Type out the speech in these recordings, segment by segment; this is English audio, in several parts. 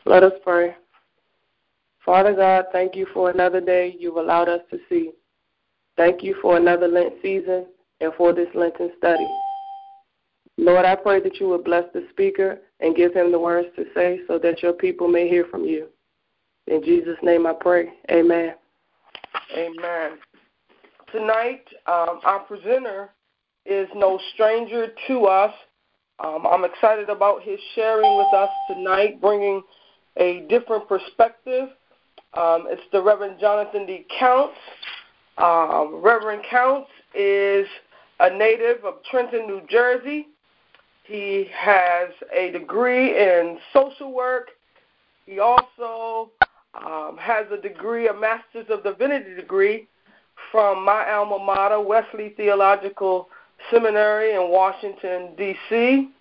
Let us pray. Father God, thank you for another day you've allowed us to see. Thank you for another Lent season and for this Lenten study. Lord, I pray that you would bless the speaker and give him the words to say so that your people may hear from you. In Jesus' name I pray. Amen. Amen. Tonight, our presenter is no stranger to us. I'm excited about his sharing with us tonight, bringing a different perspective. It's the Reverend Jonathan D. Counts. Reverend Counts is a native of Trenton, New Jersey. He has a degree in social work. He also has a degree, a Master's of Divinity degree from my alma mater, Wesley Theological Seminary in Washington, D.C.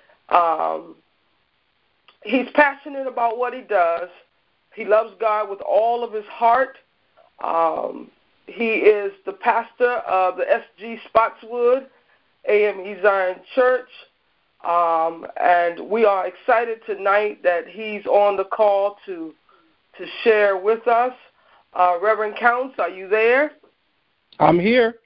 He's passionate about what he does. He loves God with all of his heart. He is the pastor of the S.G. Spotswood AME Zion Church. And we are excited tonight that he's on the call to share with us. Reverend Counts, are you there? I'm here.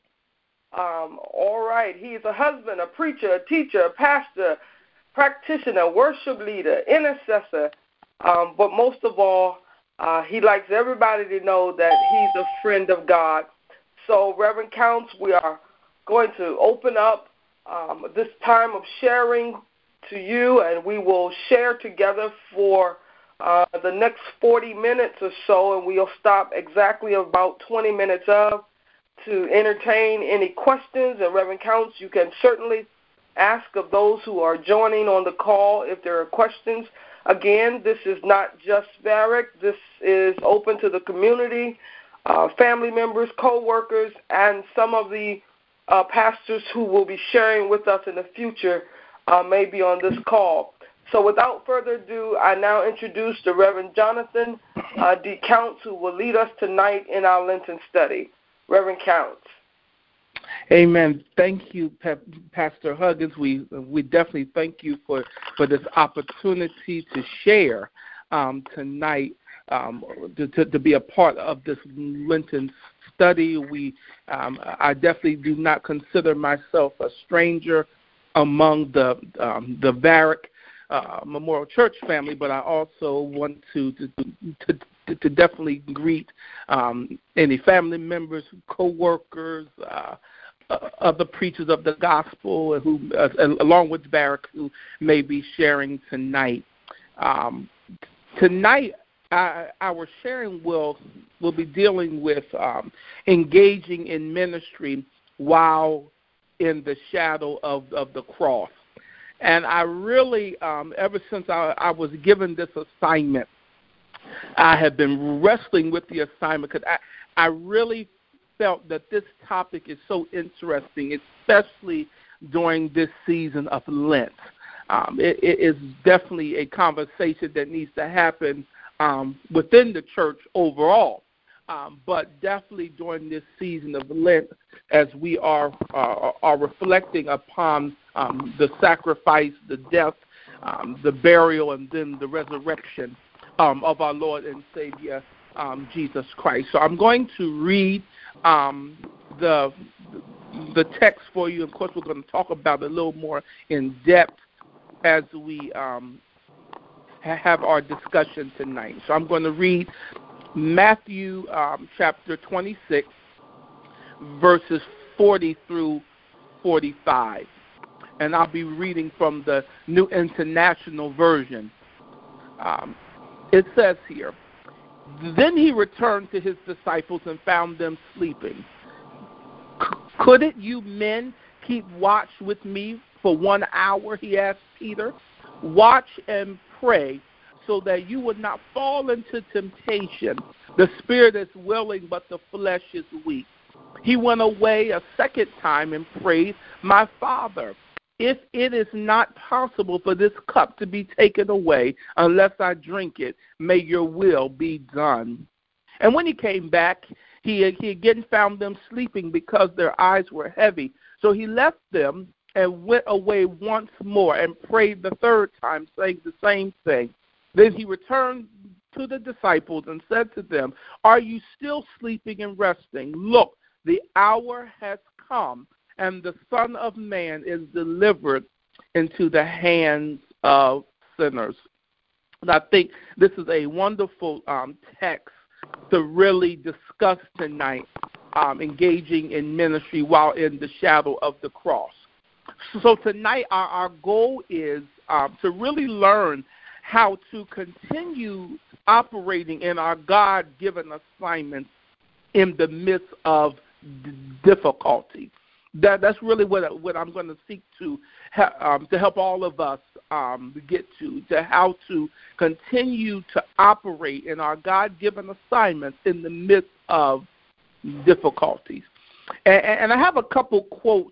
All right. He is a husband, a preacher, a teacher, a pastor, practitioner, worship leader, intercessor. But most of all, he likes everybody to know that he's a friend of God. So, Reverend Counts, we are going to open up this time of sharing to you, and we will share together for the next 40 minutes or so, and we'll stop exactly about 20 minutes to entertain any questions. And Reverend Counts, you can certainly ask of those who are joining on the call if there are questions. Again, this is not just Varick. This is open to the community, family members, co-workers, and some of the pastors who will be sharing with us in the future may be on this call. So without further ado, I now introduce the Reverend Jonathan D. Counts, who will lead us tonight in our Lenten study. Reverend Counts. Amen. Thank you, Pastor Huggins. We definitely thank you for this opportunity to share tonight, to be a part of this Lenten study. I definitely do not consider myself a stranger among the Varick Memorial Church family, but I also want to definitely greet any family members, co-workers, other preachers of the gospel, who, along with Varick, who may be sharing tonight. Tonight, our sharing will be dealing with engaging in ministry while in the shadow of the cross. And I really, ever since I was given this assignment, I have been wrestling with the assignment because I really felt that this topic is so interesting, especially during this season of Lent. It is definitely a conversation that needs to happen within the church overall, but definitely during this season of Lent, as we are reflecting upon the sacrifice, the death, the burial, and then the resurrection of our Lord and Savior Jesus Christ. So I'm going to read the text for you. Of course, we're going to talk about it a little more in depth as we have our discussion tonight. So I'm going to read Matthew chapter 26, verses 40 through 45. And I'll be reading from the New International Version. It says here, "Then he returned to his disciples and found them sleeping. Couldn't you men keep watch with me for 1 hour?" he asked Peter. "Watch and pray so that you would not fall into temptation. The spirit is willing, but the flesh is weak." He went away a second time and prayed, "My Father, if it is not possible for this cup to be taken away unless I drink it, may your will be done." And when he came back, he again found them sleeping because their eyes were heavy. So he left them and went away once more and prayed the third time, saying the same thing. Then he returned to the disciples and said to them, "Are you still sleeping and resting? Look, the hour has come, and the Son of Man is delivered into the hands of sinners." And I think this is a wonderful text to really discuss tonight, engaging in ministry while in the shadow of the cross. So tonight our goal is to really learn how to continue operating in our God-given assignments in the midst of difficulty. That's really what I'm going to seek to help all of us get to how to continue to operate in our God-given assignments in the midst of difficulties. And I have a couple quotes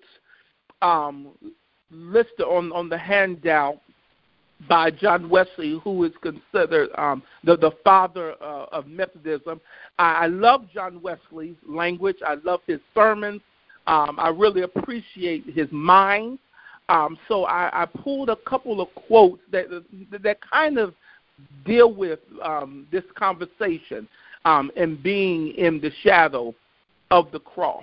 listed on the handout by John Wesley, who is considered the father of Methodism. I love John Wesley's language. I love his sermons. I really appreciate his mind. So I pulled a couple of quotes that kind of deal with this conversation and being in the shadow of the cross.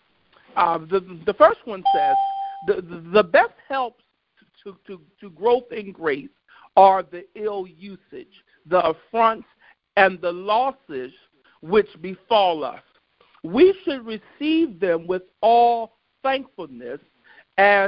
The first one says, the best helps to growth in grace are the ill usage, the affronts, and the losses which befall us. We should receive them with all thankfulness as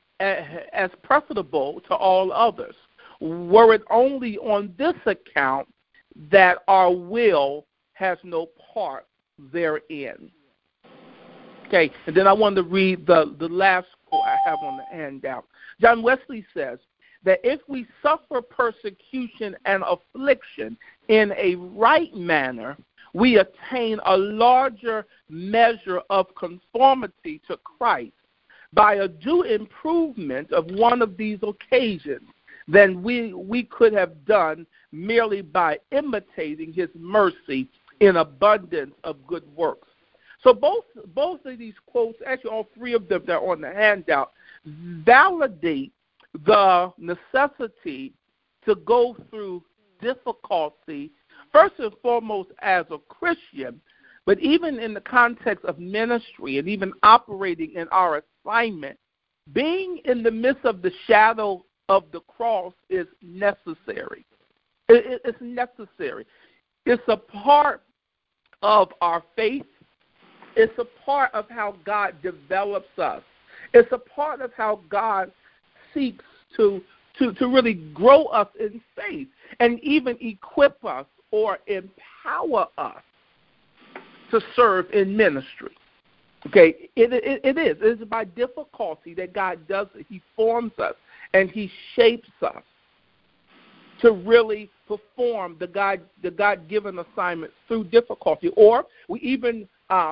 preferable to all others, were it only on this account that our will has no part therein. Okay, and then I want to read the last quote I have on the handout. John Wesley says that if we suffer persecution and affliction in a right manner, we attain a larger measure of conformity to Christ by a due improvement of one of these occasions than we could have done merely by imitating his mercy in abundance of good works. So both of these quotes, actually all three of them that are on the handout, validate the necessity to go through difficulty, first and foremost as a Christian, but even in the context of ministry and even operating in our assignment, being in the midst of the shadow of the cross is necessary. It's necessary. It's a part of our faith. It's a part of how God develops us. It's a part of how God seeks to really grow us in faith and even equip us or empower us to serve in ministry. Okay, it is. It is by difficulty that God does it. He forms us and he shapes us to really perform the God-given assignment through difficulty, or we even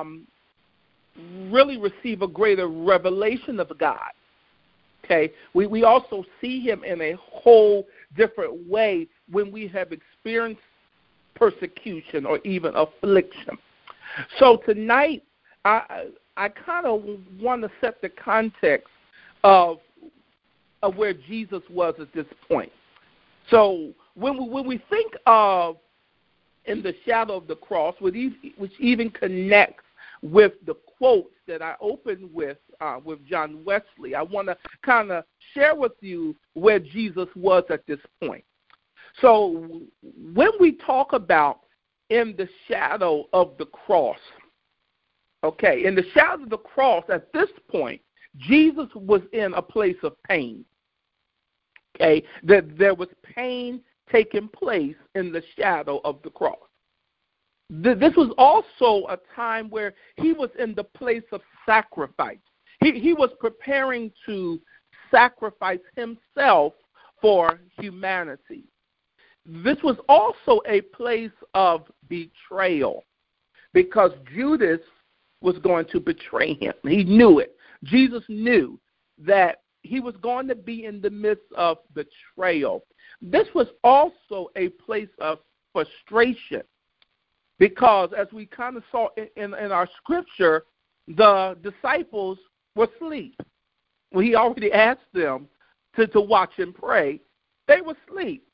really receive a greater revelation of God. Okay, we also see him in a whole different way when we have experienced persecution or even affliction. So tonight, I kind of want to set the context of where Jesus was at this point. So when we think of in the shadow of the cross, which even connects with the quotes that I opened with John Wesley, I want to kind of share with you where Jesus was at this point. So when we talk about in the shadow of the cross, okay, in the shadow of the cross at this point, Jesus was in a place of pain. Okay, that there was pain taking place in the shadow of the cross. This was also a time where he was in the place of sacrifice. He was preparing to sacrifice himself for humanity. This was also a place of betrayal because Judas was going to betray him. He knew it. Jesus knew that he was going to be in the midst of betrayal. This was also a place of frustration because, as we kind of saw in our scripture, the disciples were asleep. Well, he already asked them to watch and pray. They were asleep.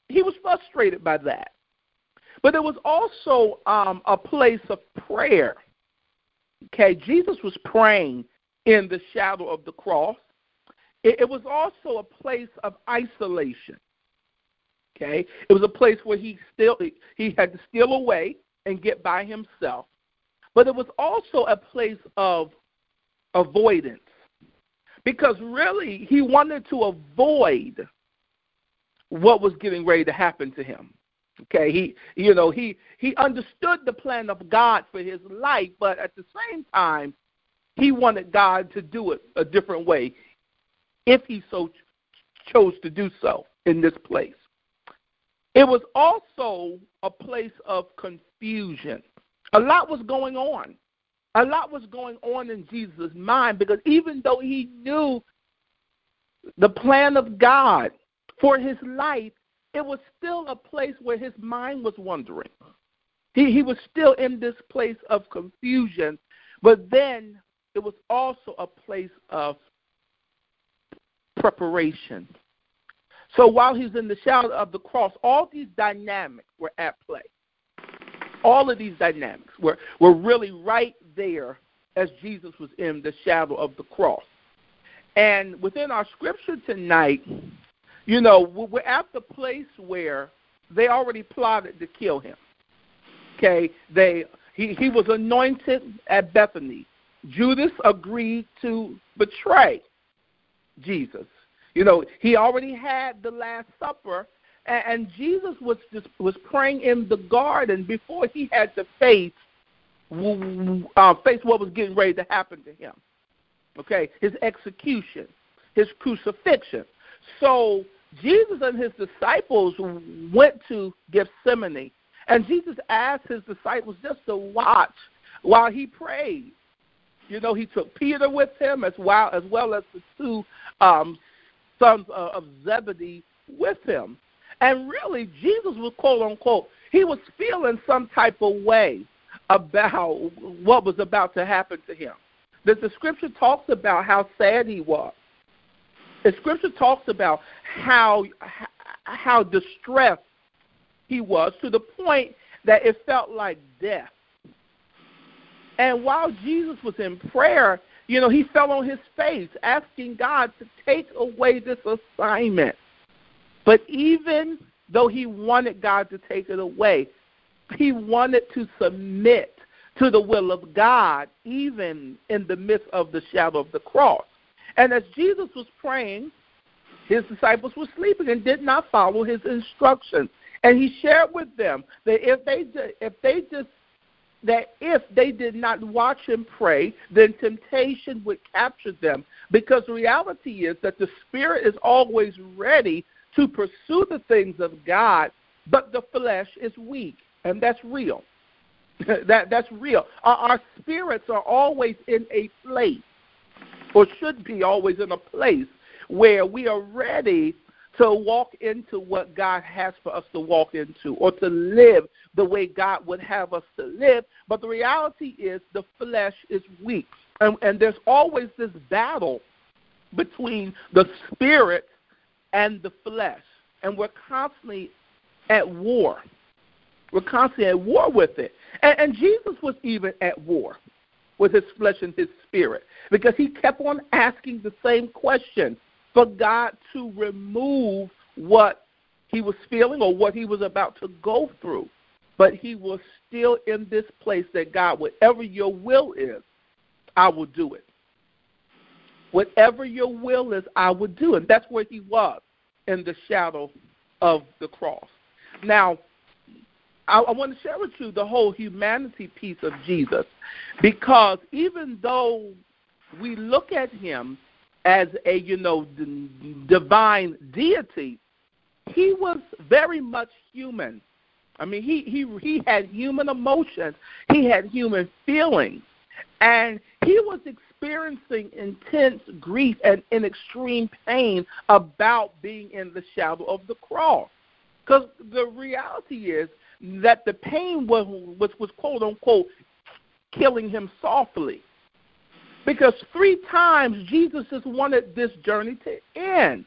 he was frustrated by that. But it was also a place of prayer. Okay, Jesus was praying in the shadow of the cross. It was also a place of isolation. Okay, it was a place where he had to steal away and get by himself. But it was also a place of avoidance, because really he wanted to avoid what was getting ready to happen to him. Okay, he understood the plan of God for his life, but at the same time, he wanted God to do it a different way if he so chose to do so in this place. It was also a place of confusion. A lot was going on. A lot was going on in Jesus' mind, because even though he knew the plan of God for his life, it was still a place where his mind was wandering. He was still in this place of confusion, but then it was also a place of preparation. So while he's in the shadow of the cross, all these dynamics were at play. All of these dynamics were really right there as Jesus was in the shadow of the cross. And within our scripture tonight, we're at the place where they already plotted to kill him. Okay, he was anointed at Bethany. Judas agreed to betray Jesus. He already had the Last Supper, and Jesus was praying in the garden before he had to face what was getting ready to happen to him. Okay, his execution, his crucifixion. So Jesus and his disciples went to Gethsemane, and Jesus asked his disciples just to watch while he prayed. He took Peter with him as well as the two sons of Zebedee with him. And really, Jesus was, quote unquote, he was feeling some type of way about what was about to happen to him. The scripture talks about how sad he was. The scripture talks about how distressed he was, to the point that it felt like death. And while Jesus was in prayer, he fell on his face asking God to take away this assignment. But even though he wanted God to take it away, he wanted to submit to the will of God, even in the midst of the shadow of the cross. And as Jesus was praying, his disciples were sleeping and did not follow his instructions. And he shared with them that if they did not watch and pray, then temptation would capture them. Because the reality is that the spirit is always ready to pursue the things of God, but the flesh is weak, and that's real. That's real. Our spirits are always in a place, or should be always in a place, where we are ready to walk into what God has for us to walk into, or to live the way God would have us to live. But the reality is the flesh is weak. And there's always this battle between the spirit and the flesh. And we're constantly at war. We're constantly at war with it. And Jesus was even at war with his flesh and his spirit, because he kept on asking the same question for God to remove what he was feeling or what he was about to go through. But he was still in this place that, God, whatever your will is, I will do it. Whatever your will is, I will do it. That's where he was, in the shadow of the cross. Now, I want to share with you the whole humanity piece of Jesus, because even though we look at him as a, divine deity, he was very much human. I mean, he had human emotions. He had human feelings. And he was experiencing intense grief and in extreme pain about being in the shadow of the cross. Because the reality is that the pain was quote unquote killing him softly. Because 3 times Jesus just wanted this journey to end.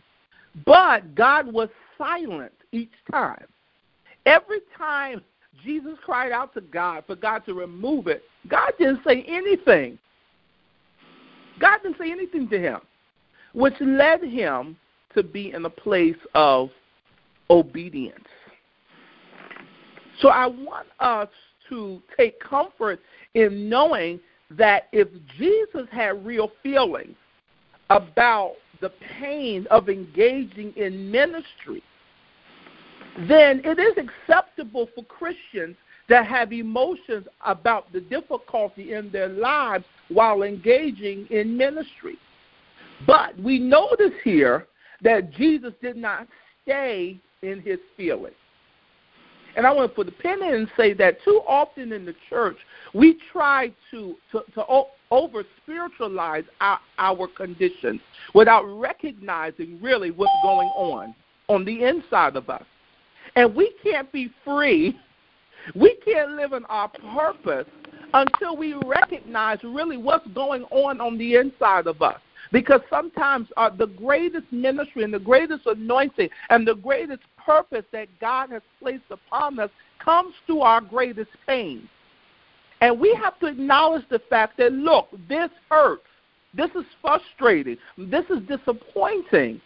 But God was silent each time. Every time Jesus cried out to God for God to remove it, God didn't say anything. God didn't say anything to him, which led him to be in a place of obedience. So I want us to take comfort in knowing that if Jesus had real feelings about the pain of engaging in ministry, then it is acceptable for Christians to have emotions about the difficulty in their lives while engaging in ministry. But we notice here that Jesus did not stay in his feelings. And I want to put a pin in and say that too often in the church, we try to over-spiritualize our condition without recognizing really what's going on the inside of us. And we can't be free. We can't live in our purpose until we recognize really what's going on the inside of us. Because sometimes the greatest ministry and the greatest anointing and the greatest purpose that God has placed upon us comes through our greatest pain. And we have to acknowledge the fact that, look, this hurts. This is frustrating. This is disappointing.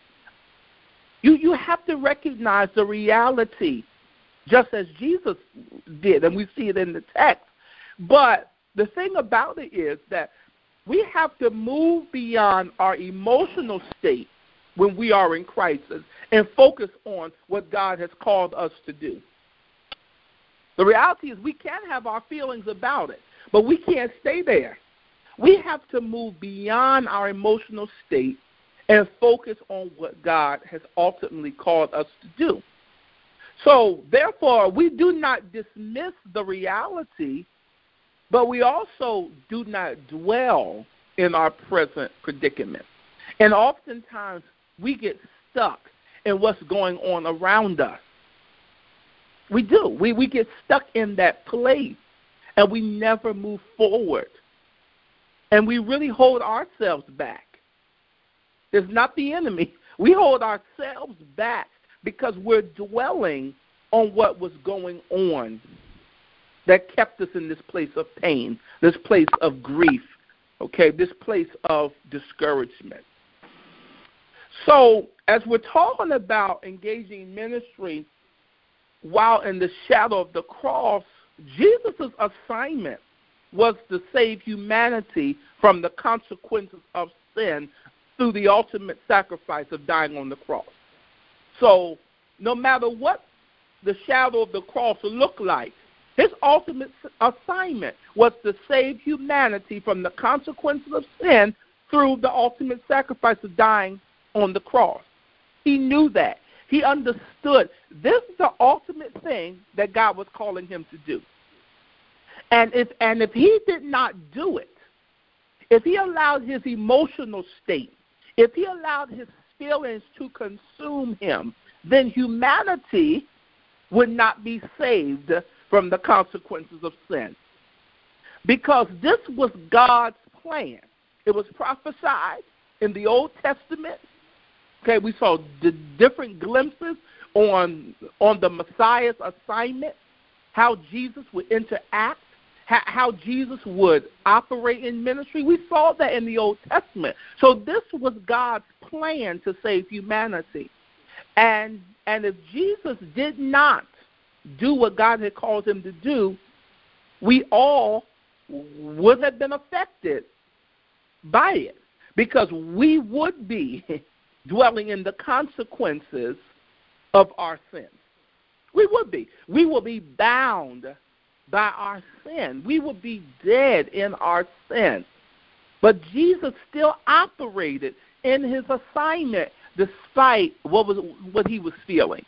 You have to recognize the reality, just as Jesus did, and we see it in the text. But the thing about it is that we have to move beyond our emotional state when we are in crisis and focus on what God has called us to do. The reality is we can have our feelings about it, but we can't stay there. We have to move beyond our emotional state and focus on what God has ultimately called us to do. So, therefore, we do not dismiss the reality, but we also do not dwell in our present predicament. And oftentimes we get stuck in what's going on around us. We do. We get stuck in that place, and we never move forward. And we really hold ourselves back. It's not the enemy. We hold ourselves back because we're dwelling on what was going on that kept us in this place of pain, this place of grief, okay, this place of discouragement. So as we're talking about engaging in ministry while in the shadow of the cross, Jesus' assignment was to save humanity from the consequences of sin through the ultimate sacrifice of dying on the cross. So no matter what the shadow of the cross looked like, his ultimate assignment was to save humanity from the consequences of sin through the ultimate sacrifice of dying on the cross. He knew that. He understood this is the ultimate thing that God was calling him to do. And if he did not do it, if he allowed his emotional state, if he allowed his feelings to consume him, then humanity would not be saved from the consequences of sin. Because this was God's plan. It was prophesied in the Old Testament. Okay, we saw the different glimpses on the Messiah's assignment, how Jesus would interact, how Jesus would operate in ministry. We saw that in the Old Testament. So this was God's plan to save humanity. And if Jesus did not do what God had called him to do, we all would have been affected by it because we would be dwelling in the consequences of our sins. We would be. We will be bound by our sin. We would be dead in our sin. But Jesus still operated in his assignment despite what he was feeling.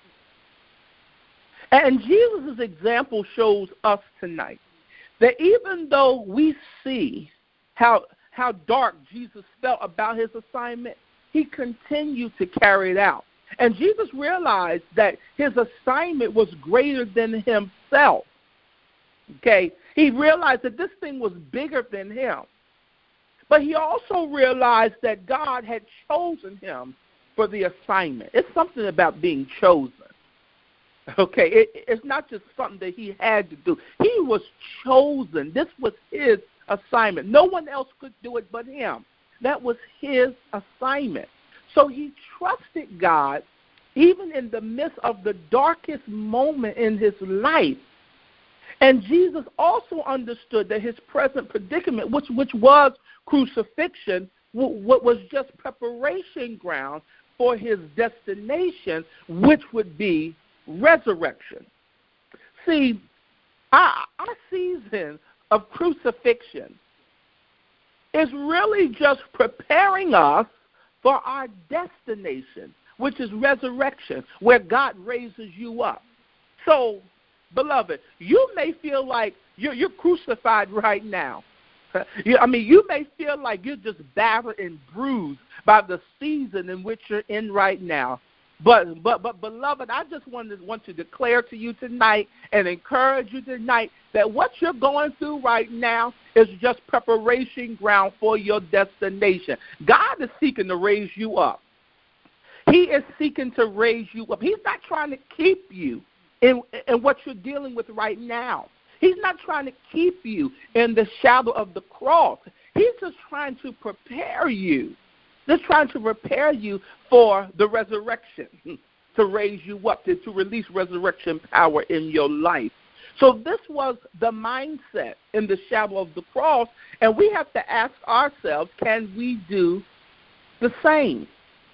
And Jesus' example shows us tonight that even though we see how dark Jesus felt about his assignment, he continued to carry it out. And Jesus realized that his assignment was greater than himself. Okay? He realized that this thing was bigger than him. But he also realized that God had chosen him for the assignment. It's something about being chosen. Okay, it's not just something that he had to do. He was chosen. This was his assignment. No one else could do it but him. That was his assignment. So he trusted God even in the midst of the darkest moment in his life. And Jesus also understood that his present predicament, which was crucifixion, was just preparation ground for his destination, which would be resurrection. See, our season of crucifixion is really just preparing us for our destination, which is resurrection, where God raises you up. So, beloved, you may feel like you're crucified right now. You may feel like you're just battered and bruised by the season in which you're in right now. But beloved, I just want to declare to you tonight and encourage you tonight that what you're going through right now is just preparation ground for your destination. God is seeking to raise you up. He is seeking to raise you up. He's not trying to keep you in what you're dealing with right now. He's not trying to keep you in the shadow of the cross. He's just trying to prepare you. Just trying to prepare you for the resurrection, to raise you up, to release resurrection power in your life. So this was the mindset in the shadow of the cross, and we have to ask ourselves, can we do the same?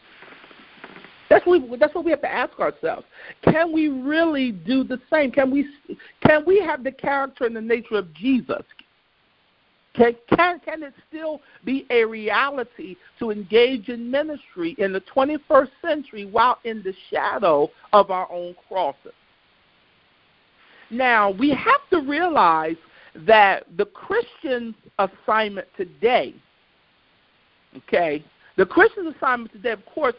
That's what we have to ask ourselves. Can we really do the same? Can we have the character and the nature of Jesus? Can it still be a reality to engage in ministry in the 21st century while in the shadow of our own crosses? Now, we have to realize that the Christian assignment today, the Christian assignment today, of course,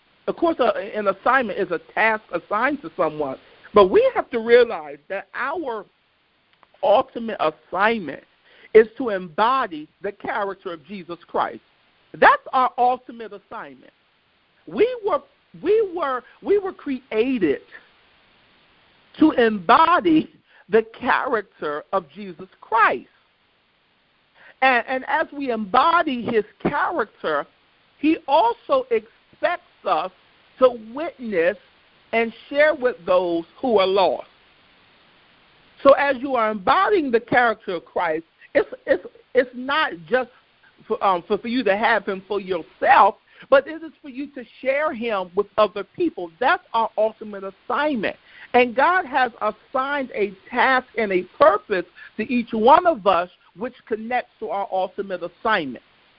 an assignment is a task assigned to someone, but we have to realize that our ultimate assignment is to embody the character of Jesus Christ. That's our ultimate assignment. We were created to embody the character of Jesus Christ. And as we embody his character, he also expects us to witness and share with those who are lost. So as you are embodying the character of Christ, it's not just for you to have him for yourself, but it is for you to share him with other people. That's our ultimate assignment. And God has assigned a task and a purpose to each one of us, which connects to our ultimate assignment.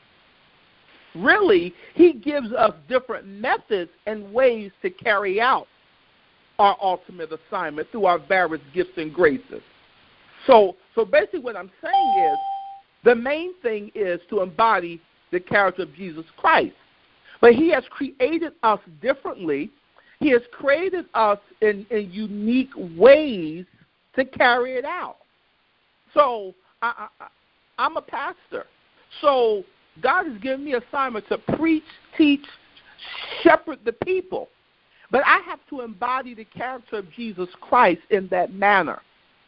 Really, he gives us different methods and ways to carry out our ultimate assignment through our various gifts and graces. So basically what I'm saying is the main thing is to embody the character of Jesus Christ. But he has created us differently. He has created us in unique ways to carry it out. So I'm a pastor. So God has given me an assignment to preach, teach, shepherd the people. But I have to embody the character of Jesus Christ in that manner.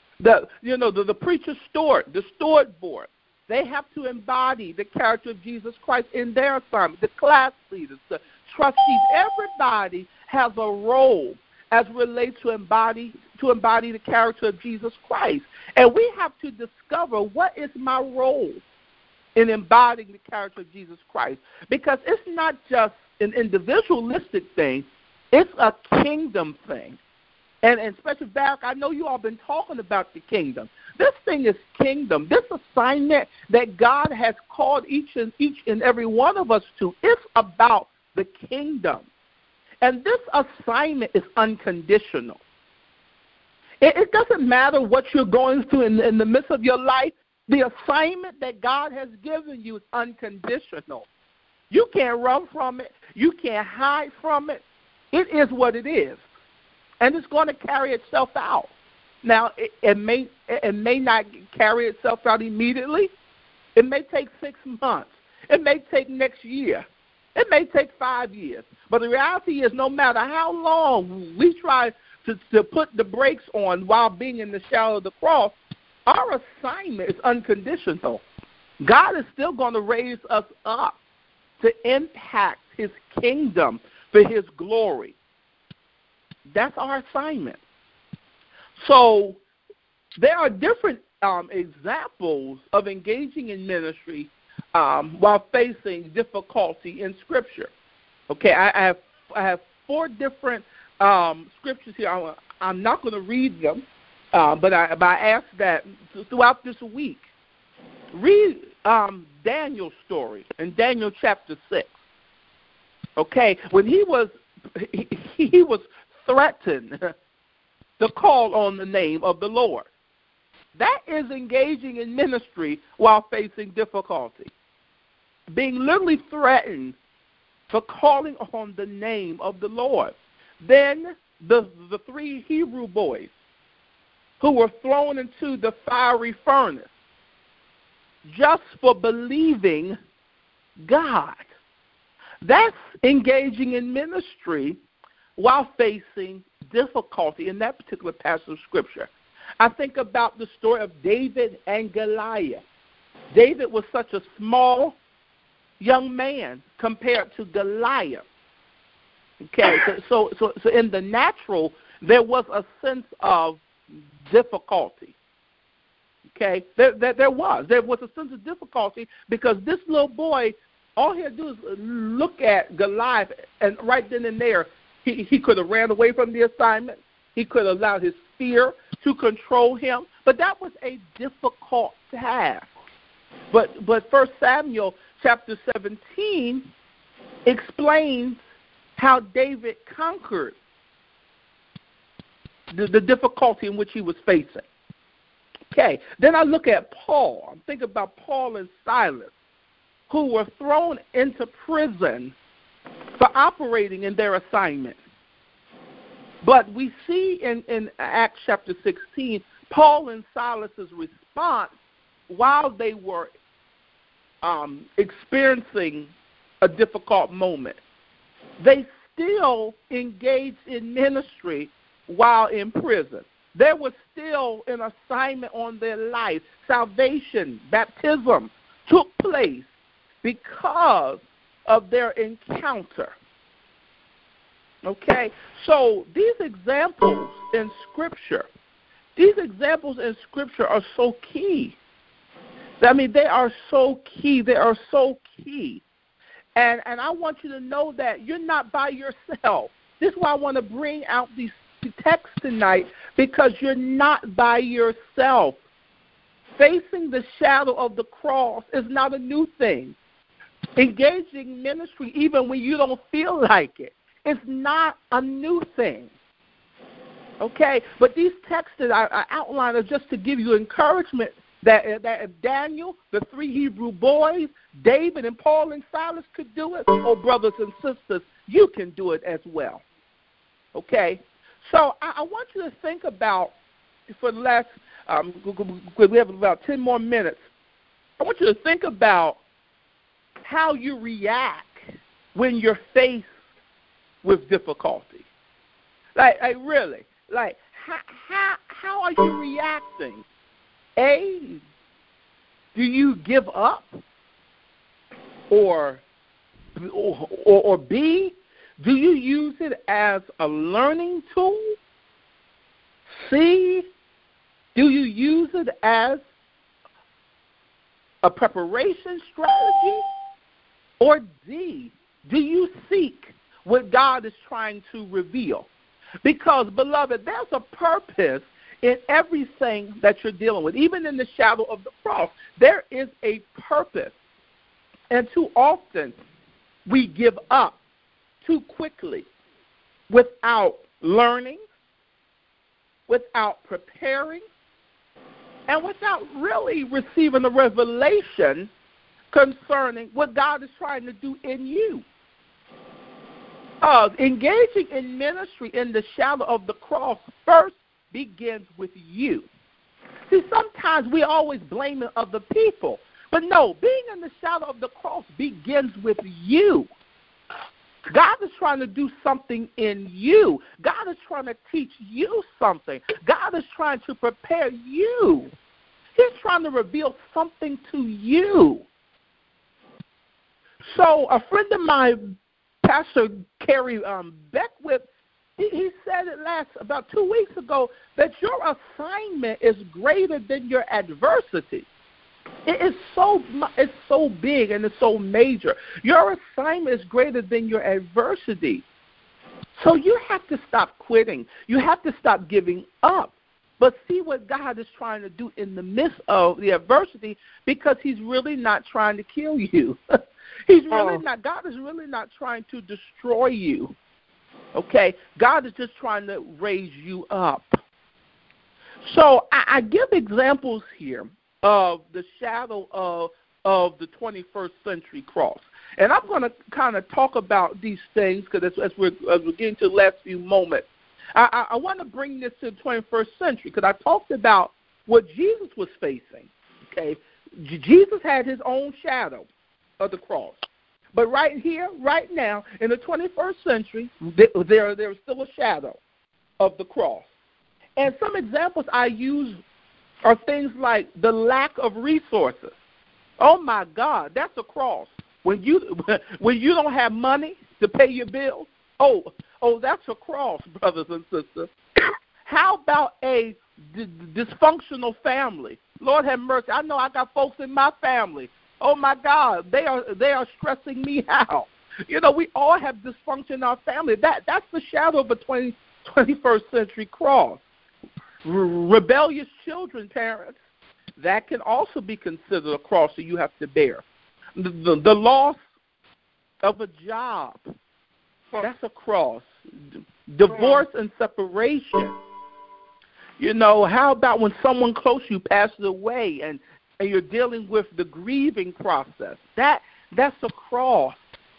The preacher's steward, the steward board, they have to embody the character of Jesus Christ in their assignment. The class leaders, the trustees, everybody has a role as relates to embody the character of Jesus Christ. And we have to discover what is my role in embodying the character of Jesus Christ. Because it's not just an individualistic thing, it's a kingdom thing. And especially, Barak, I know you all been talking about the kingdom. This thing is kingdom. This assignment that God has called each and every one of us to, it's about the kingdom. And this assignment is unconditional. It doesn't matter what you're going through in the midst of your life. The assignment that God has given you is unconditional. You can't run from it. You can't hide from it. It is what it is. And it's going to carry itself out. Now, it may not carry itself out immediately. It may take 6 months. It may take next year. It may take 5 years. But the reality is no matter how long we try to put the brakes on while being in the shadow of the cross, our assignment is unconditional. God is still going to raise us up to impact his kingdom for his glory. That's our assignment. So there are different examples of engaging in ministry while facing difficulty in Scripture. Okay, I have 4 different scriptures here. I'm not going to read them, but I ask that throughout this week, read Daniel's story in Daniel chapter 6. Okay, when he was threatened to call on the name of the Lord. That is engaging in ministry while facing difficulty. Being literally threatened for calling on the name of the Lord. Then the 3 Hebrew boys who were thrown into the fiery furnace just for believing God. That's engaging in ministry while facing difficulty in that particular passage of Scripture. I think about the story of David and Goliath. David was such a small young man compared to Goliath. Okay, so in the natural, there was a sense of difficulty. Okay, there was a sense of difficulty because this little boy, all he had to do is look at Goliath, and right then and there, he could have ran away from the assignment. He could have allowed his fear to control him, but that was a difficult task. But 1 Samuel chapter 17 explains how David conquered the difficulty in which he was facing. Okay, then I look at Paul. I'm thinking about Paul and Silas, who were thrown into prison for operating in their assignment. But we see in Acts chapter 16, Paul and Silas's response while they were experiencing a difficult moment. They still engaged in ministry while in prison. There was still an assignment on their life. Salvation, baptism took place because of their encounter. Okay? So these examples in Scripture are so key. I mean, they are so key. They are so key. And I want you to know that you're not by yourself. This is why I want to bring out these texts tonight, because you're not by yourself. Facing the shadow of the cross is not a new thing. Engaging ministry even when you don't feel like it is not a new thing. Okay? But these texts that I outline are just to give you encouragement that if Daniel, the 3 Hebrew boys, David and Paul and Silas could do it, oh, brothers and sisters, you can do it as well. Okay? So I want you to think about, for the last, we have about 10 more minutes, I want you to think about how you react when you're faced with difficulty. Like really, like how are you reacting? A, do you give up? Or B, do you use it as a learning tool? C, do you use it as a preparation strategy? Or D, do you seek what God is trying to reveal? Because, beloved, there's a purpose in everything that you're dealing with. Even in the shadow of the cross, there is a purpose. And too often, we give up too quickly without learning, without preparing, and without really receiving a revelation concerning what God is trying to do in you. Engaging in ministry in the shadow of the cross first begins with you. See, sometimes we always blame other people. But no, being in the shadow of the cross begins with you. God is trying to do something in you. God is trying to teach you something. God is trying to prepare you. He's trying to reveal something to you. So a friend of mine, Pastor Kerry Beckwith, he said it about 2 weeks ago that your assignment is greater than your adversity. It's so big and it's so major. Your assignment is greater than your adversity. So you have to stop quitting. You have to stop giving up. But see what God is trying to do in the midst of the adversity, because he's really not trying to kill you. God is really not trying to destroy you. Okay? God is just trying to raise you up. So I give examples here of the shadow of the 21st century cross. And I'm going to kind of talk about these things because as we're getting to the last few moments, I want to bring this to the 21st century because I talked about what Jesus was facing. Okay, Jesus had his own shadow of the cross. But right here, right now, in the 21st century, there is still a shadow of the cross. And some examples I use are things like the lack of resources. Oh, my God, that's a cross. When you don't have money to pay your bills, oh, that's a cross, brothers and sisters. How about a dysfunctional family? Lord have mercy. I know I got folks in my family. Oh, my God, they are stressing me out. You know, we all have dysfunction in our family. That's the shadow of a 21st century cross. Rebellious children, parents, that can also be considered a cross that you have to bear. The loss of a job, that's a cross. Divorce and separation. You know, how about when someone close to you passes away and you're dealing with the grieving process? That's a cross.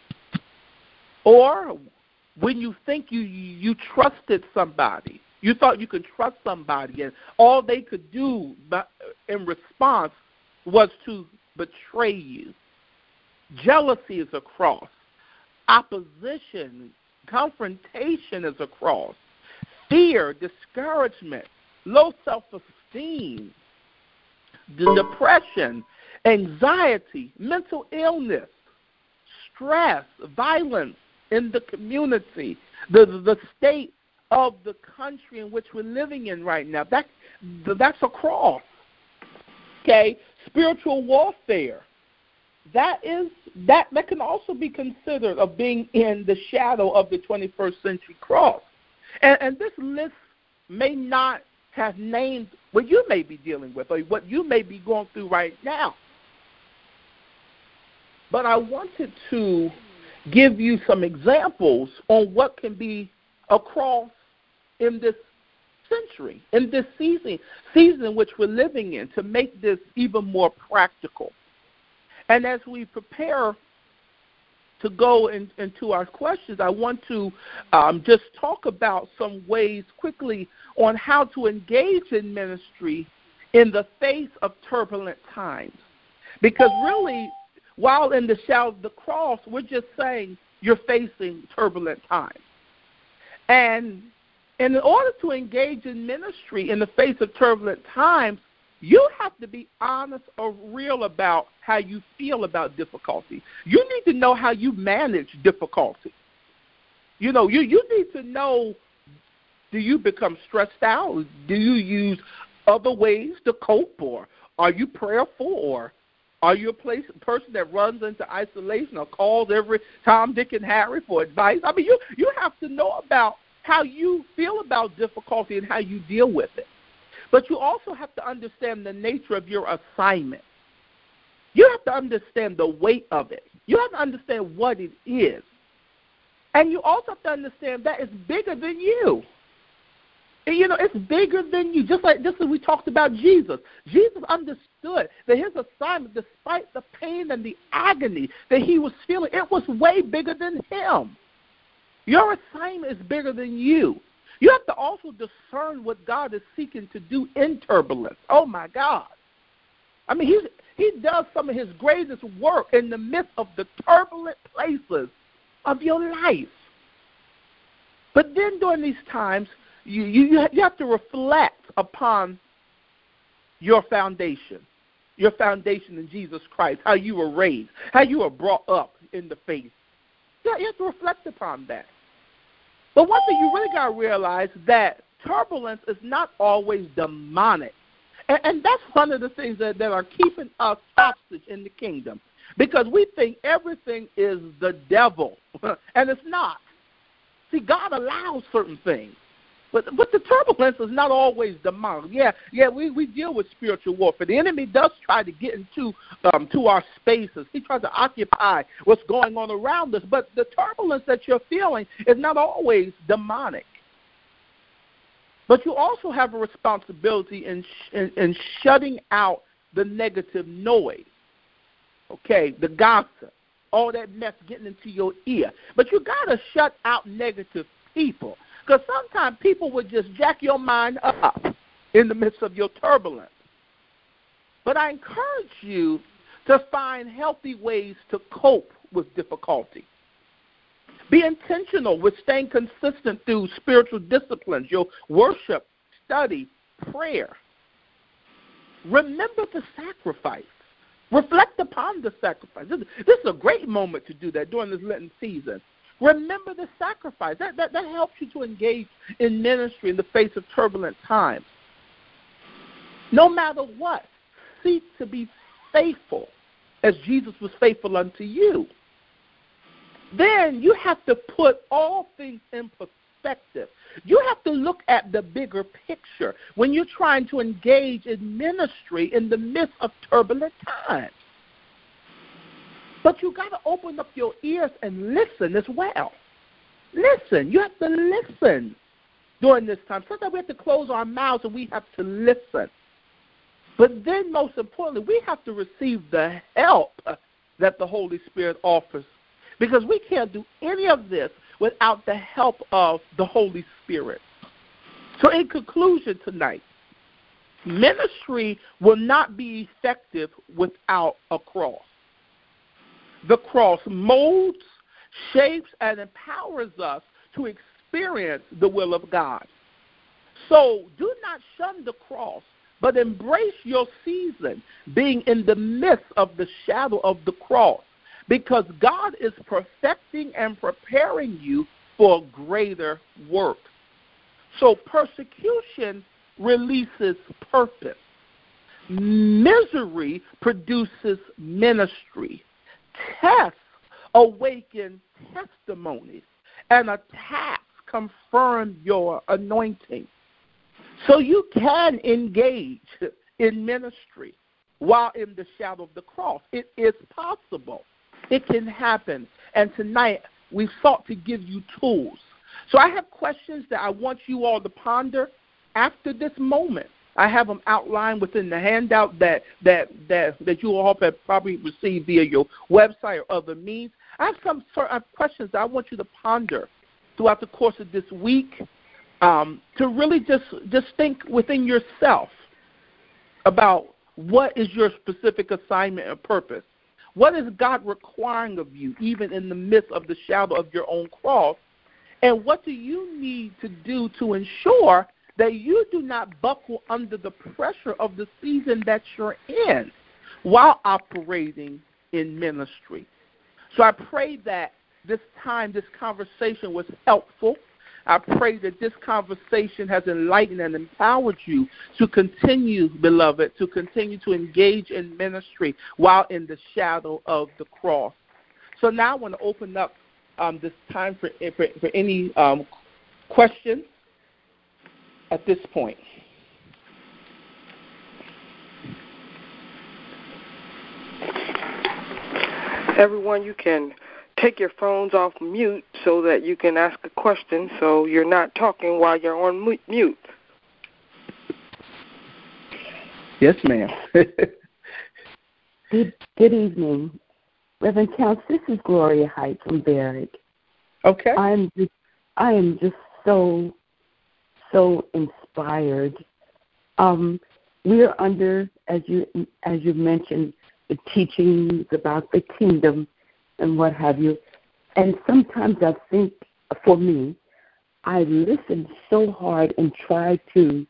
Or when you think you trusted somebody. You thought you could trust somebody, and all they could do in response was to betray you. Jealousy is a cross. Opposition, confrontation is a cross. Fear, discouragement, low self-esteem, depression, anxiety, mental illness, stress, violence in the community, the state of the country in which we're living in right now. That's a cross. Okay? Spiritual warfare. That can also be considered of being in the shadow of the 21st century cross. And this list may not have named what you may be dealing with or what you may be going through right now. But I wanted to give you some examples on what can be a cross in this century, in this season which we're living in, to make this even more practical. And as we prepare to go into our questions, I want to just talk about some ways quickly on how to engage in ministry in the face of turbulent times. Because really, while in the shadow of the cross, we're just saying you're facing turbulent times. And in order to engage in ministry in the face of turbulent times, you have to be honest or real about how you feel about difficulty. You need to know how you manage difficulty. You know, you need to know, do you become stressed out? Do you use other ways to cope? Or are you prayerful? Or are you a person that runs into isolation or calls every Tom, Dick, and Harry for advice? I mean, you have to know about how you feel about difficulty and how you deal with it. But you also have to understand the nature of your assignment. You have to understand the weight of it. You have to understand what it is. And you also have to understand that it's bigger than you. And, you know, it's bigger than you. Just as we talked about Jesus. Jesus understood that his assignment, despite the pain and the agony that he was feeling, it was way bigger than him. Your assignment is bigger than you. You have to also discern what God is seeking to do in turbulence. Oh, my God. I mean, he does some of his greatest work in the midst of the turbulent places of your life. But then during these times, you have to reflect upon your foundation in Jesus Christ, how you were raised, how you were brought up in the faith. You have to reflect upon that. But one thing you really got to realize that turbulence is not always demonic. And that's one of the things that are keeping us hostage in the kingdom, because we think everything is the devil, and it's not. See, God allows certain things. But the turbulence is not always demonic. Yeah, we deal with spiritual warfare. The enemy does try to get into to our spaces. He tries to occupy what's going on around us. But the turbulence that you're feeling is not always demonic. But you also have a responsibility in shutting out the negative noise, okay, the gossip, all that mess getting into your ear. But you got to shut out negative people, because sometimes people would just jack your mind up in the midst of your turbulence. But I encourage you to find healthy ways to cope with difficulty. Be intentional with staying consistent through spiritual disciplines, your worship, study, prayer. Remember the sacrifice. Reflect upon the sacrifice. This is a great moment to do that during this Lenten season. Remember the sacrifice. That helps you to engage in ministry in the face of turbulent times. No matter what, seek to be faithful as Jesus was faithful unto you. Then you have to put all things in perspective. You have to look at the bigger picture when you're trying to engage in ministry in the midst of turbulent times. But you got to open up your ears and listen as well. Listen. You have to listen during this time. Sometimes we have to close our mouths and we have to listen. But then most importantly, we have to receive the help that the Holy Spirit offers, because we can't do any of this without the help of the Holy Spirit. So in conclusion tonight, ministry will not be effective without a cross. The cross molds, shapes, and empowers us to experience the will of God. So do not shun the cross, but embrace your season being in the midst of the shadow of the cross, because God is perfecting and preparing you for greater work. So persecution releases purpose. Misery produces ministry. Tests awaken testimonies. And attacks confirm your anointing. So you can engage in ministry while in the shadow of the cross. It is possible. It can happen. And tonight, we sought to give you tools. So I have questions that I want you all to ponder after this moment. I have them outlined within the handout that you all have probably received via your website or other means. I have some sort of questions that I want you to ponder throughout the course of this week, to really just think within yourself about what is your specific assignment and purpose. What is God requiring of you, even in the midst of the shadow of your own cross? And what do you need to do to ensure that you do not buckle under the pressure of the season that you're in while operating in ministry? So I pray that this time, this conversation was helpful. I pray that this conversation has enlightened and empowered you to continue, beloved, to continue to engage in ministry while in the shadow of the cross. So now I want to open up this time for any questions at this point. Everyone, you can take your phones off mute so that you can ask a question, so you're not talking while you're on mute. Yes, ma'am. Good evening, Reverend Counts. This is Gloria Height from Barrick. Okay. I am just so inspired. We're under, as you mentioned, the teachings about the kingdom and what have you. And sometimes I think, for me, I listen so hard and try to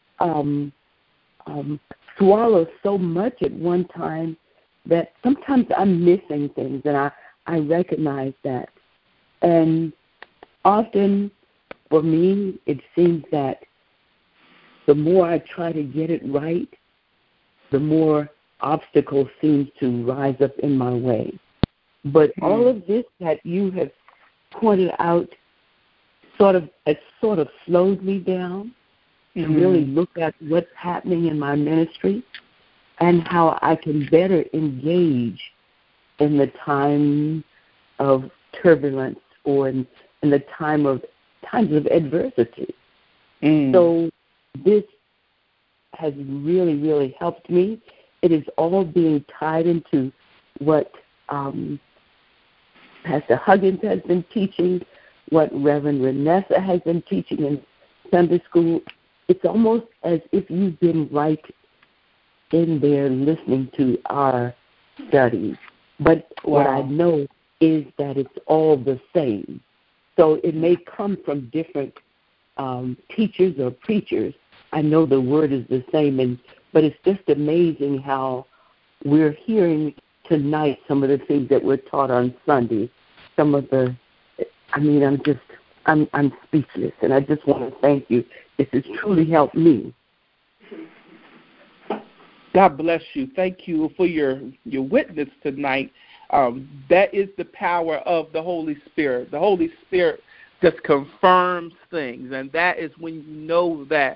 swallow so much at one time that sometimes I'm missing things, and I recognize that. And often, for me, it seems that the more I try to get it right, the more obstacles seem to rise up in my way. But all of this that you have pointed out sort of slows me down to really look at what's happening in my ministry and how I can better engage in the time of turbulence or in the times of adversity. So this has really, really helped me. It is all being tied into what Pastor Huggins has been teaching, what Reverend Renessa has been teaching in Sunday school. It's almost as if you've been right in there listening to our studies. But what I know is that it's all the same. So it may come from different teachers or preachers. I know the word is the same, but it's just amazing how we're hearing tonight some of the things that were taught on Sunday. I'm speechless, and I just want to thank you. This has truly helped me. God bless you. Thank you for your witness tonight. That is the power of the Holy Spirit. The Holy Spirit just confirms things, and that is when you know that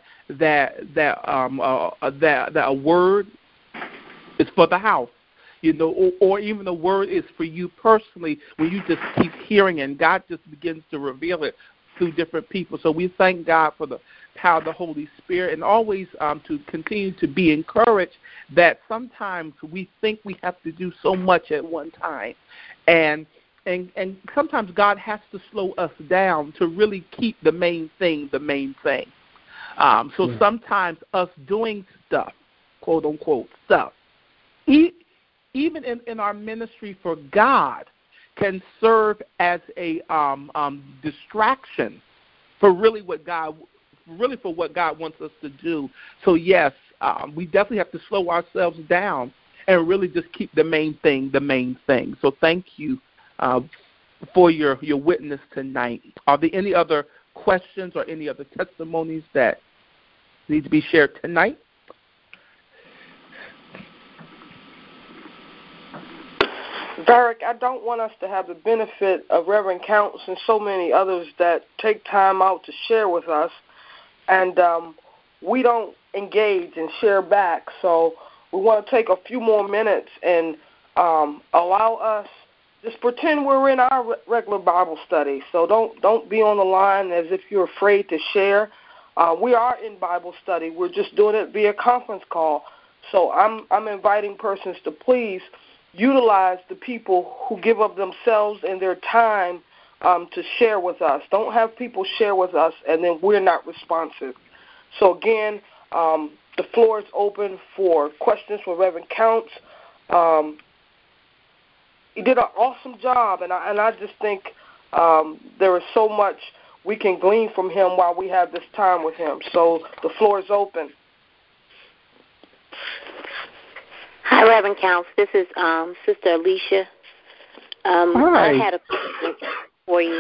a word is for the house, or even a word is for you personally. When you just keep hearing, and God just begins to reveal it through different people. So we thank God for the power of the Holy Spirit, and always to continue to be encouraged that sometimes we think we have to do so much at one time, and sometimes God has to slow us down to really keep the main thing. Sometimes us doing stuff, quote unquote stuff, even in our ministry for God, can serve as a distraction for what God wants us to do. So yes, we definitely have to slow ourselves down and really just keep the main thing. So thank you for your witness tonight. Are there any other questions or any other testimonies that need to be shared tonight? Derek, I don't want us to have the benefit of Reverend Counts and so many others that take time out to share with us, and we don't engage and share back. So we want to take a few more minutes and allow us, just pretend we're in our regular Bible study. So don't be on the line as if you're afraid to share. We are in Bible study. We're just doing it via conference call. So I'm inviting persons to please utilize the people who give up themselves and their time to share with us. Don't have people share with us and then we're not responsive. So again, the floor is open for questions for Reverend Counts. He did an awesome job, and I just think there is so much we can glean from him while we have this time with him. So the floor is open. Hi, Reverend Counts. This is Sister Alicia. Hi. I had a question for you.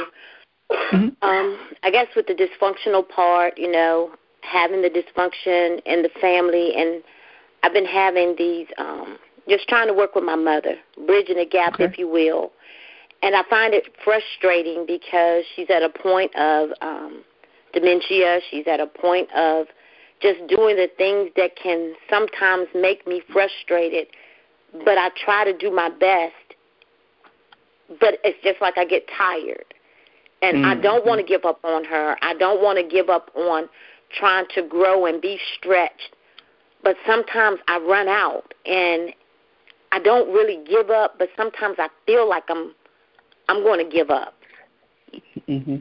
I guess with the dysfunctional part, having the dysfunction in the family, and I've been having these, just trying to work with my mother, bridging the gap, if you will. And I find it frustrating because she's at a point of dementia. She's at a point of just doing the things that can sometimes make me frustrated, but I try to do my best, but it's just like I get tired. And I don't want to give up on her. I don't want to give up on trying to grow and be stretched, but sometimes I run out, and I don't really give up, but sometimes I feel like I'm going to give up. And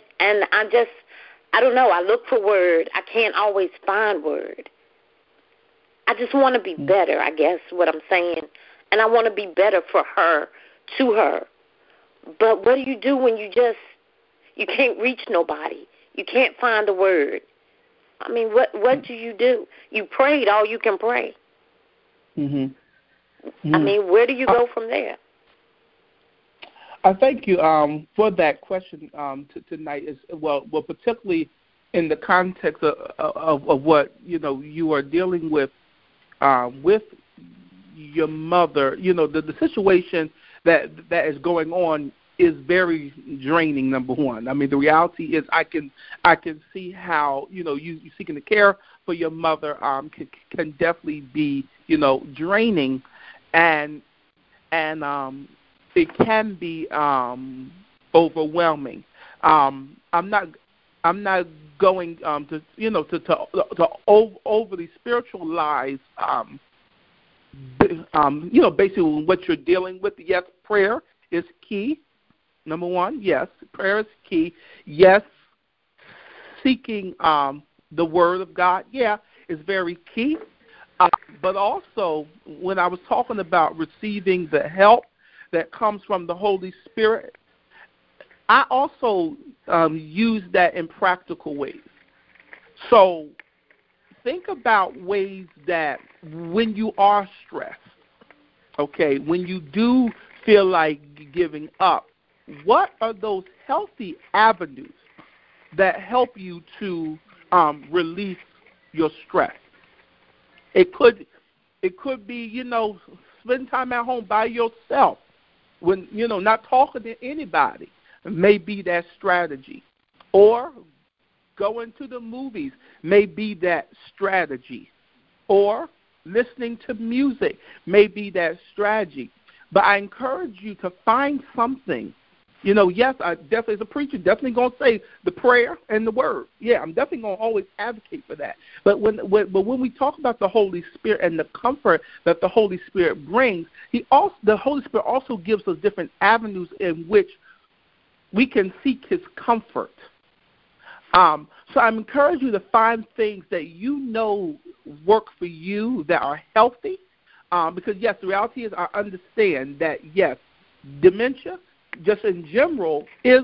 I don't know. I look for word. I can't always find word. I just want to be better, I guess, what I'm saying. And I want to be better for her, to her. But what do you do when you can't reach nobody? You can't find the word. I mean, what do? You prayed all you can pray. I mean, where do you go from there? I thank you for that question tonight. Well, particularly in the context of what you are dealing with your mother. The situation that is going on is very draining. Number one, I mean, the reality is I can see how you seeking the care for your mother can definitely be draining, and it can be overwhelming. I'm not going to overly spiritualize basically what you're dealing with. Yes, prayer is key. Number one, yes, prayer is key. Yes, seeking the Word of God, is very key. But also, when I was talking about receiving the help that comes from the Holy Spirit, I also use that in practical ways. So think about ways that when you are stressed, okay, when you do feel like giving up, what are those healthy avenues that help you to release your stress? It could be, spend time at home by yourself when, not talking to anybody. May be that strategy. Or going to the movies may be that strategy. Or listening to music may be that strategy. But I encourage you to find something. Yes, I definitely, as a preacher, definitely going to say the prayer and the word. Yeah, I'm definitely going to always advocate for that. But when we talk about the Holy Spirit and the comfort that the Holy Spirit brings, the Holy Spirit also gives us different avenues in which we can seek His comfort. So I encourage you to find things that work for you that are healthy. Because, yes, the reality is I understand that, yes, dementia, just in general, is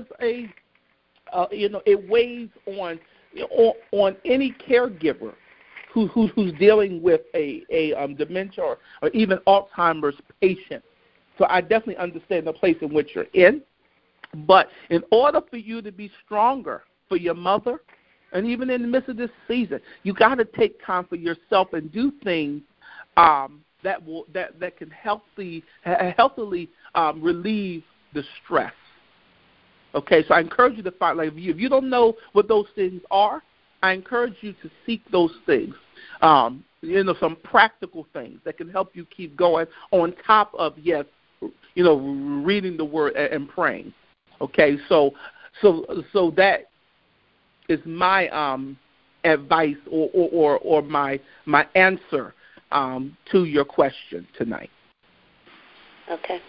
it weighs on any caregiver who's dealing with a dementia or even Alzheimer's patient. So I definitely understand the place in which you're in. But in order for you to be stronger for your mother, and even in the midst of this season, you got to take time for yourself and do things that can healthily relieve the stress. Okay, so I encourage you to find, if you don't know what those things are, I encourage you to seek those things. Some practical things that can help you keep going on top of, reading the Word and praying. Okay, so that is my advice or my answer to your question tonight. Okay.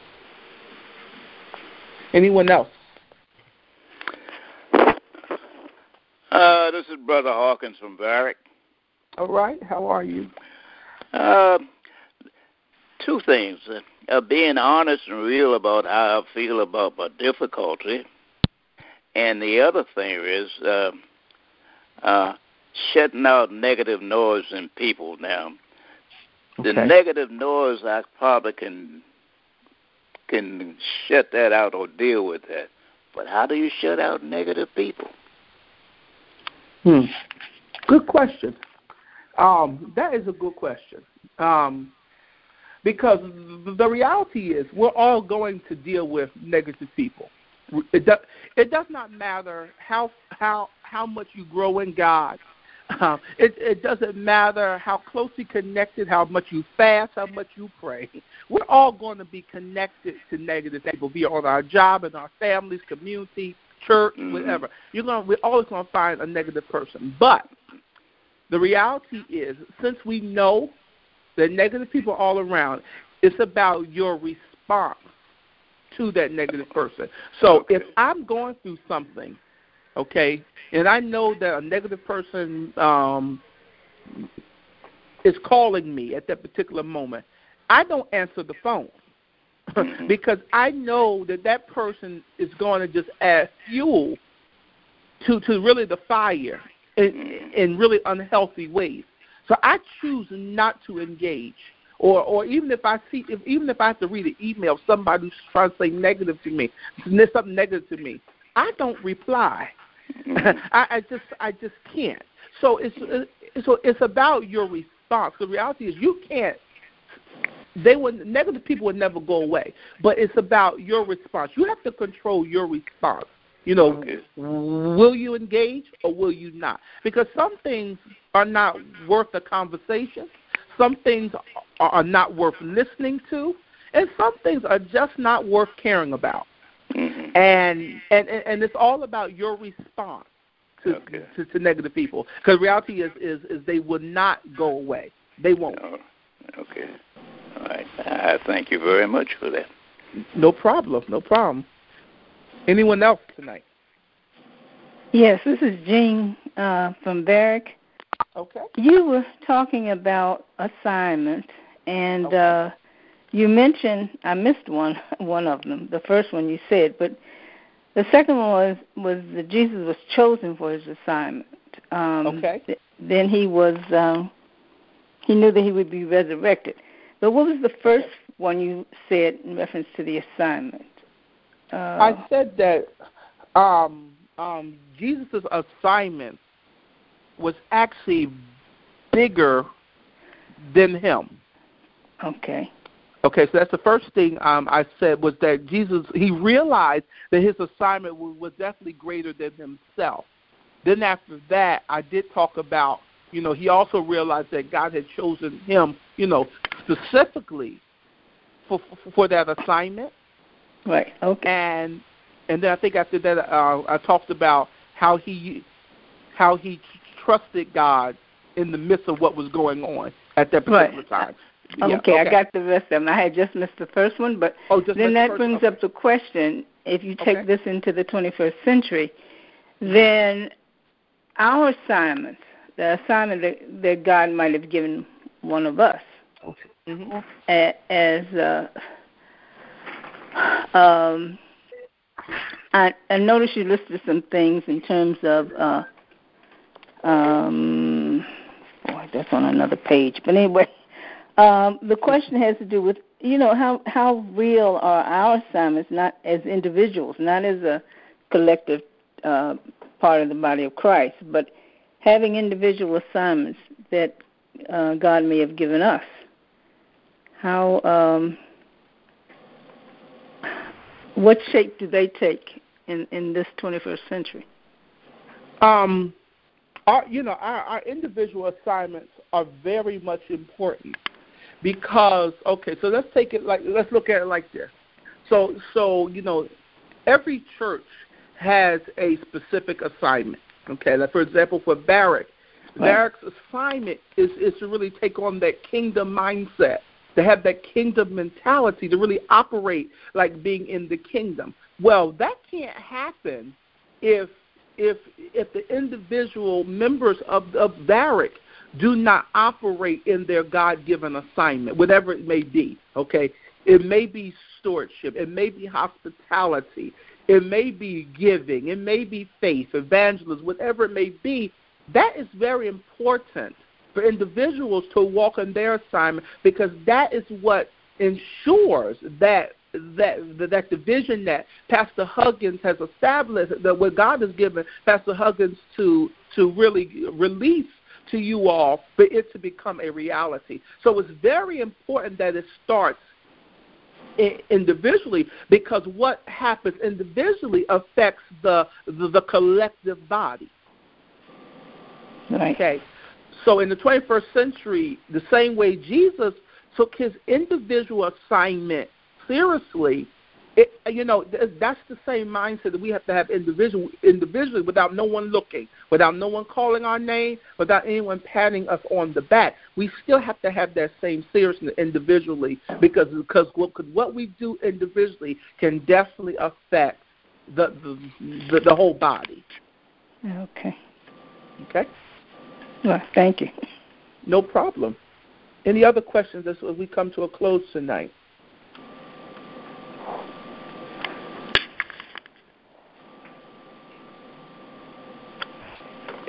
Anyone else? This is Brother Hawkins from Varick. All right. How are you? Two things. Being honest and real about how I feel about my difficulty. And the other thing is shutting out negative noise in people now. Okay. The negative noise, I probably can shut that out or deal with that. But how do you shut out negative people? Good question. That is a good question. Because the reality is we're all going to deal with negative people. It does not matter how much you grow in God. It doesn't matter how closely connected, how much you fast, how much you pray. We're all going to be connected to negative people, be it on our job, in our families, community, church, whatever. We're always going to find a negative person. But the reality is, since we know that negative people are all around, it's about your response to that negative person. So if I'm going through something, okay, and I know that a negative person is calling me at that particular moment, I don't answer the phone. because I know that person is going to just add fuel to really the fire in really unhealthy ways. So I choose not to engage. Or even if I have to read an email of somebody who's trying to say negative to me, something negative to me, I don't reply. I just can't. So it's about your response. The reality is you can't. Negative people would never go away, but it's about your response. You have to control your response. Will you engage or will you not? Because some things are not worth a conversation. Some things are not worth listening to, and some things are just not worth caring about. Mm-hmm. And it's all about your response to negative people. Because reality is they will not go away. They won't. Okay. All right. I thank you very much for that. No problem. Anyone else tonight? Yes, this is Jean from Barrick. Okay. You were talking about assignment, and you mentioned, I missed one of them, the first one you said, but the second one was that Jesus was chosen for his assignment. Then he knew that he would be resurrected. But what was the first one you said in reference to the assignment? I said that Jesus' assignment was actually bigger than him. Okay, so that's the first thing I said, was that Jesus, he realized that his assignment was definitely greater than himself. Then after that, I did talk about, he also realized that God had chosen him, specifically for that assignment. Right, okay. And then I think after that, I talked about how he trusted God in the midst of what was going on at that particular time. Okay, I got the rest of them. I had just missed the first one, but then that brings up the question, if you take this into the 21st century, then our assignments, the assignment that God might have given one of us, as I noticed you listed some things in terms of that's on another page. But anyway, the question has to do with, how real are our assignments, not as individuals, not as a collective part of the body of Christ, but having individual assignments that God may have given us. How, what shape do they take in this 21st century? Our individual assignments are very much important because, so let's look at it like this. So every church has a specific assignment. Okay, like for example, for Barrick's assignment is to really take on that kingdom mindset, to have that kingdom mentality, to really operate like being in the kingdom. Well, that can't happen if the individual members of Barrick do not operate in their God-given assignment, whatever it may be, okay? It may be stewardship. It may be hospitality. It may be giving. It may be faith, evangelism, whatever it may be. That is very important for individuals to walk in their assignment, because that is what ensures that the vision that Pastor Huggins has established, that what God has given Pastor Huggins to really release to you all, for it to become a reality. So it's very important that it starts individually, because what happens individually affects the collective body. Right. Okay. So in the 21st century, the same way Jesus took his individual assignment seriously, that's the same mindset that we have to have individually, without no one looking, without no one calling our name, without anyone patting us on the back. We still have to have that same seriousness individually, because what we do individually can definitely affect the whole body. Okay. Okay. Well, thank you. No problem. Any other questions as we come to a close tonight?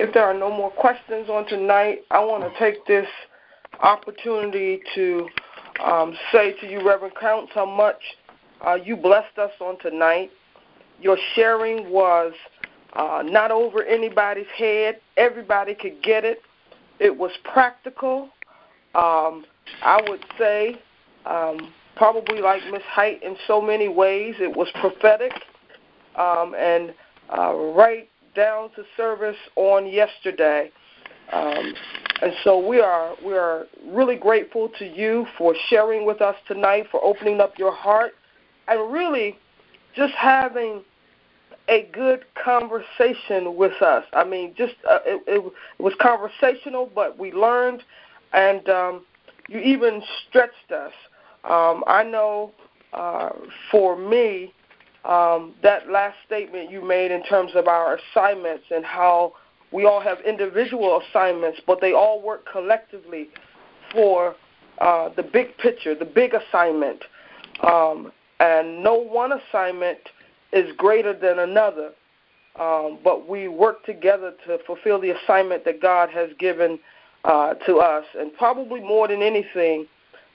If there are no more questions on tonight, I want to take this opportunity to say to you, Reverend Counts, how much you blessed us on tonight. Your sharing was not over anybody's head. Everybody could get it. It was practical. I would say probably like Miss Height in so many ways. It was prophetic and right down to service on yesterday. And so we are really grateful to you for sharing with us tonight, for opening up your heart, and really just having a good conversation with us. I mean, just it was conversational, but we learned, and you even stretched us. I know for me, that last statement you made in terms of our assignments and how we all have individual assignments, but they all work collectively for the big picture, the big assignment. And no one assignment is greater than another, but we work together to fulfill the assignment that God has given to us. And probably more than anything,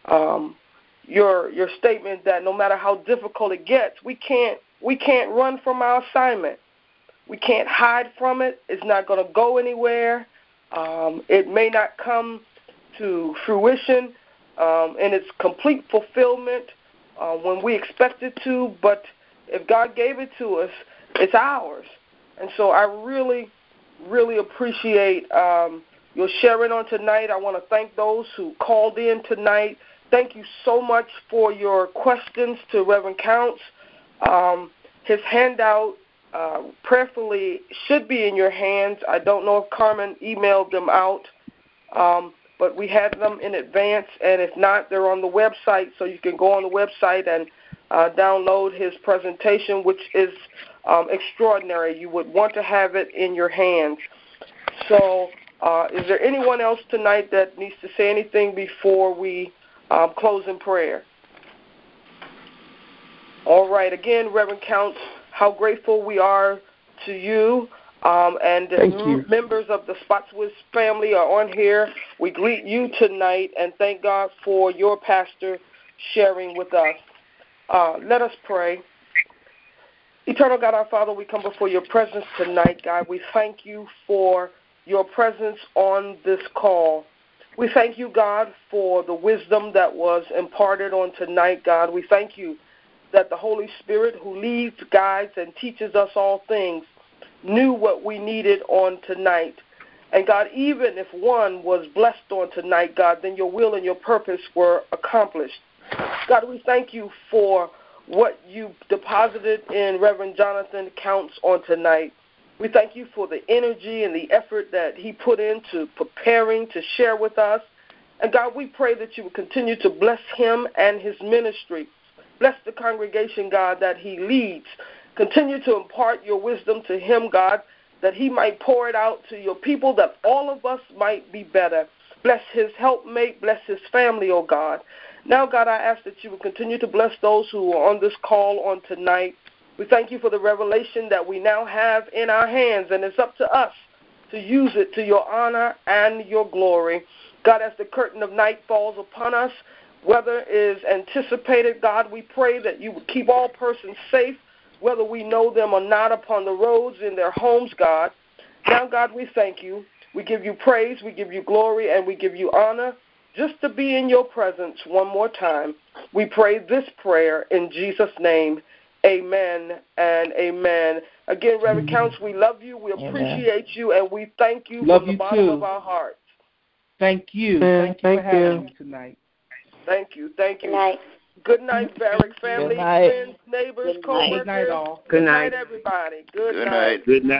your statement that no matter how difficult it gets, we can't run from our assignment. We can't hide from it. It's not going to go anywhere. It may not come to fruition in its complete fulfillment when we expect it to, but if God gave it to us, it's ours. And so I really, really appreciate your sharing on tonight. I want to thank those who called in tonight. Thank you so much for your questions to Reverend Counts. His handout prayerfully should be in your hands. I don't know if Carmen emailed them out, but we had them in advance, and if not, they're on the website, so you can go on the website and download his presentation, which is extraordinary. You would want to have it in your hands. So is there anyone else tonight that needs to say anything before we close in prayer? All right. Again, Reverend Counts, how grateful we are to you. And the members of the Spotswood family are on here. We greet you tonight and thank God for your pastor sharing with us. Let us pray. Eternal God, our Father, we come before your presence tonight, God. We thank you for your presence on this call. We thank you, God, for the wisdom that was imparted on tonight, God. We thank you that the Holy Spirit, who leads, guides, and teaches us all things, knew what we needed on tonight. And God, even if one was blessed on tonight, God, then your will and your purpose were accomplished. God, we thank you for what you deposited in Reverend Jonathan Counts on tonight. We thank you for the energy and the effort that he put into preparing to share with us. And God, we pray that you will continue to bless him and his ministry. Bless the congregation, God, that he leads. Continue to impart your wisdom to him, God, that he might pour it out to your people, that all of us might be better. Bless his helpmate. Bless his family, oh God. Now, God, I ask that you will continue to bless those who are on this call on tonight. We thank you for the revelation that we now have in our hands, and it's up to us to use it to your honor and your glory. God, as the curtain of night falls upon us, weather is anticipated, God, we pray that you would keep all persons safe, whether we know them or not, upon the roads, in their homes, God. Now, God, we thank you. We give you praise, we give you glory, and we give you honor just to be in your presence one more time. We pray this prayer in Jesus' name. Amen and amen. Again, Reverend Counts, we love you, we appreciate you, and we thank you from the bottom of our hearts. Thank you. Thank you for having me tonight. Thank you. Thank you. Good night. Good night, Barrick family, friends, neighbors, co-workers. Good night, all. Good night, everybody. Good night. Good night.